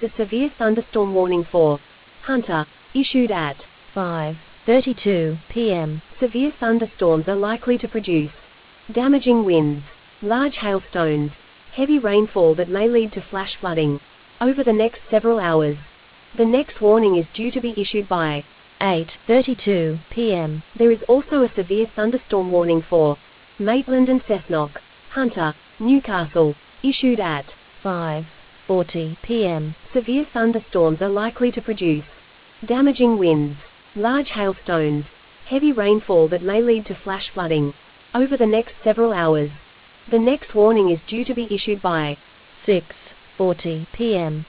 a severe thunderstorm warning for Hunter, issued at 5:32 p.m. Severe thunderstorms are likely to produce damaging winds, large hailstones, heavy rainfall that may lead to flash flooding over the next several hours. The next warning is due to be issued by 8:32 p.m. There is also a severe thunderstorm warning for Maitland and Cessnock, Hunter, Newcastle, issued at 5:40 p.m. Severe thunderstorms are likely to produce damaging winds, large hailstones, heavy rainfall that may lead to flash flooding over the next several hours. The next warning is due to be issued by 6:40 p.m.